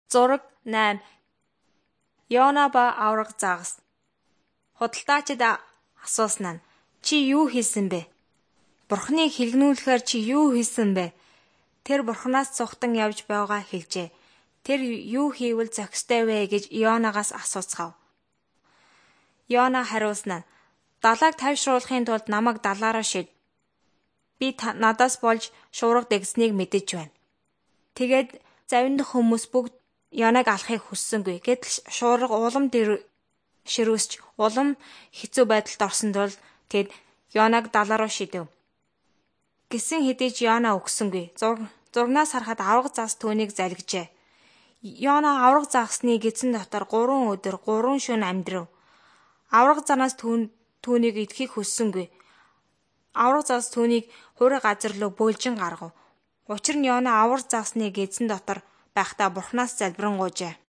Зураг 8. Йона ба авраг загас. Худалдаачид асуусан нь чи юу хийсэн бэ? Бурхныг хэлгнүүлэхээр чи юу хийсэн бэ? Тэр Бурханаас цухтан явж байгаа хэлжээ. Тэр юу хийвэл зохистой вэ гэж Йонагаас асууцгаав. Йона хариулсан нь далайг тайвшруулахын тулд намайг далаараа шид. Би надаас болж шуурга дэгснийг мэдэж байна. Тэгээд завиндах хүмүүс бүгд Йонаг алахыг хүссэнгүй. Гэтэл шуурга улам ширүүсч улам хэцүү байдалд орсон тул тэд Йонаг далаа руу шидэв. Гэсэн хэдий ч Йона өгсөнгүй. Зургнаас харахад авраг загас түүнийг залгижээ. Йона авраг загасны гидсэн дотор 3 өдөр 3 шөнө амьдрав. Авраг занаас түүнийг идэхийг хүссэнгүй. Авраг загас түүнийг хуурай газар руу бөөлжин гаргав. Учир нь Йона авраг загасны гидсэн дотор байхдаа Бурханаас залбирanгуйжээ.